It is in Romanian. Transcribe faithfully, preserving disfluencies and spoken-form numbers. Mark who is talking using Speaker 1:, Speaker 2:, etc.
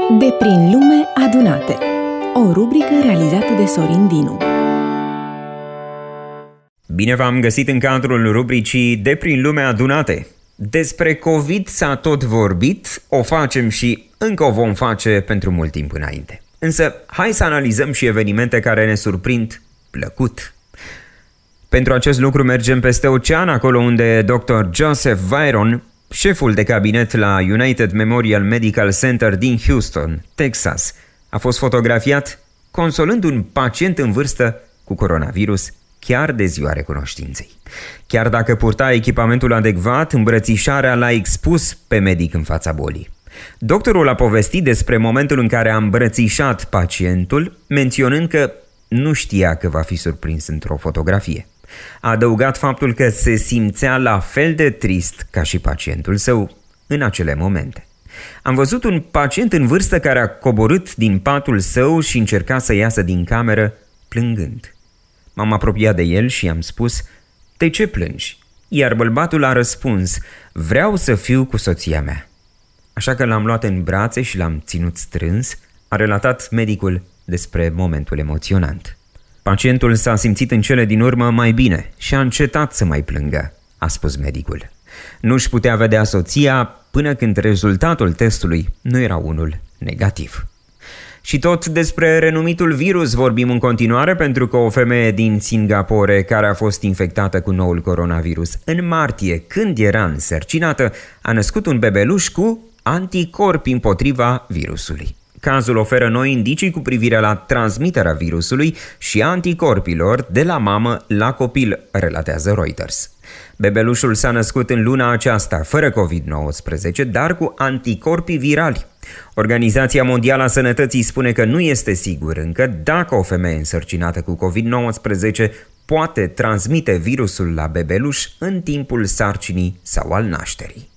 Speaker 1: De prin lume adunate. O rubrică realizată de Sorin Dinu.
Speaker 2: Bine v-am găsit în cadrul rubricii De prin lume adunate. Despre COVID s-a tot vorbit, o facem și încă o vom face pentru mult timp înainte. Însă, hai să analizăm și evenimente care ne surprind plăcut. Pentru acest lucru mergem peste ocean, acolo unde doctor Joseph Viron, șeful de cabinet la United Memorial Medical Center din Houston, Texas, a fost fotografiat consolând un pacient în vârstă cu coronavirus chiar de ziua recunoștinței. Chiar dacă purta echipamentul adecvat, îmbrățișarea l-a expus pe medic în fața bolii. Doctorul a povestit despre momentul în care a îmbrățișat pacientul, menționând că nu știa că va fi surprins într-o fotografie. A adăugat faptul că se simțea la fel de trist ca și pacientul său în acele momente. Am văzut un pacient în vârstă care a coborât din patul său și încerca să iasă din cameră plângând. M-am apropiat de el și i-am spus: "De ce plângi?" Iar bărbatul a răspuns: "Vreau să fiu cu soția mea." Așa că l-am luat în brațe și l-am ținut strâns, a relatat medicul despre momentul emoționant. Pacientul s-a simțit în cele din urmă mai bine și a încetat să mai plângă, a spus medicul. Nu-și putea vedea soția până când rezultatul testului nu era unul negativ. Și tot despre renumitul virus vorbim în continuare, pentru că o femeie din Singapore care a fost infectată cu noul coronavirus în martie, când era însărcinată, a născut un bebeluș cu anticorpi împotriva virusului. Cazul oferă noi indicii cu privire la transmiterea virusului și anticorpilor de la mamă la copil, relatează Reuters. Bebelușul s-a născut în luna aceasta fără covid nouăsprezece, dar cu anticorpii virali. Organizația Mondială a Sănătății spune că nu este sigur încă dacă o femeie însărcinată cu covid nouăsprezece poate transmite virusul la bebeluș în timpul sarcinii sau al nașterii.